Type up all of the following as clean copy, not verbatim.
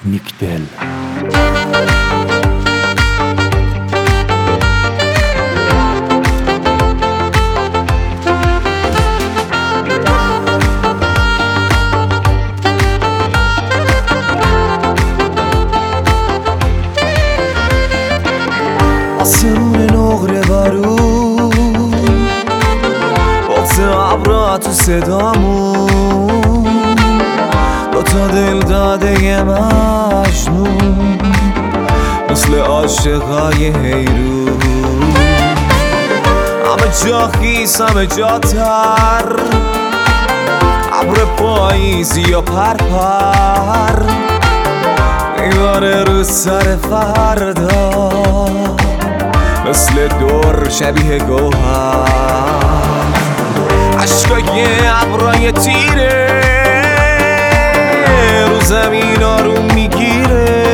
نیکدل. آسمون نقره بارون وقت ابرا تو صدامون دوتا دل داده مجنون مثل عاشقای حیرون همه جا خیس همه جا تر ابر پاییزی یا پرپر میباره رو سر فردا مثل دور شبیه گوهر عشقای ابرای تیره رو زمین آروم میگیره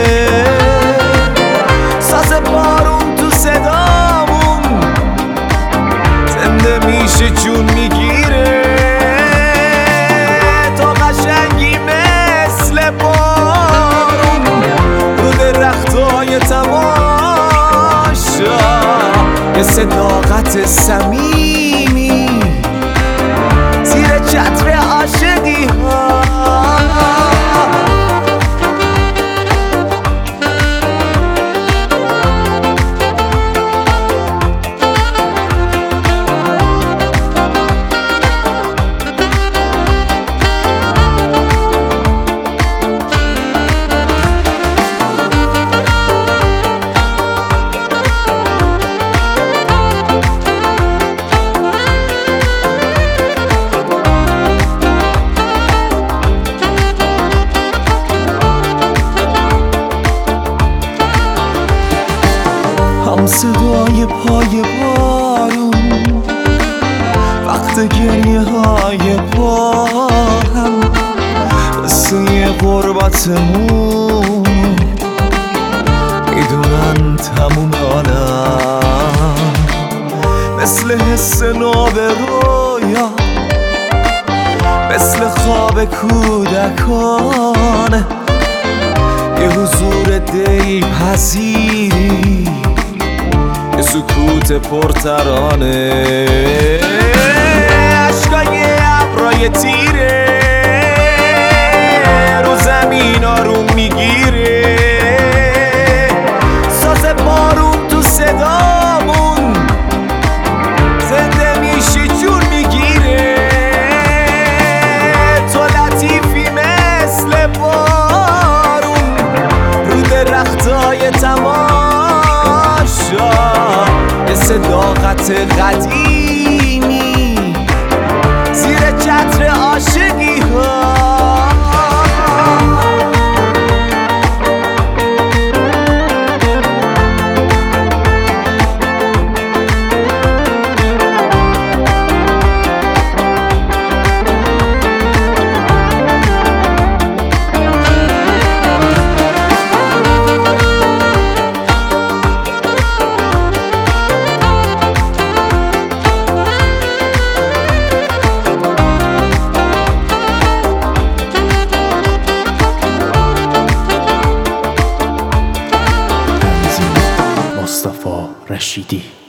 ساز بارون تو صدامون زنده میشه جون میگیره تو قشنگی مثل بارون رو درختای تماشا یه صداقت صمیمی زیر چتر عاشقی ها هم صدای پای بارون وقت گریه های با هم قصه غربتمون میدونن تموم عالم مثل حس ناب رویا مثل خواب کودکانه یه حضور دلپذیری یه سکوت پرترانه عشقای ابرای تیره رو زمین آروم میگیره ساز بارون تو صدامون زنده میشه جون میگیره تو لطیفی مثل بارون رو درختای تماشا یه صداقت قدیمی زیر چتر عاشقی ها مصطفی رشیدی.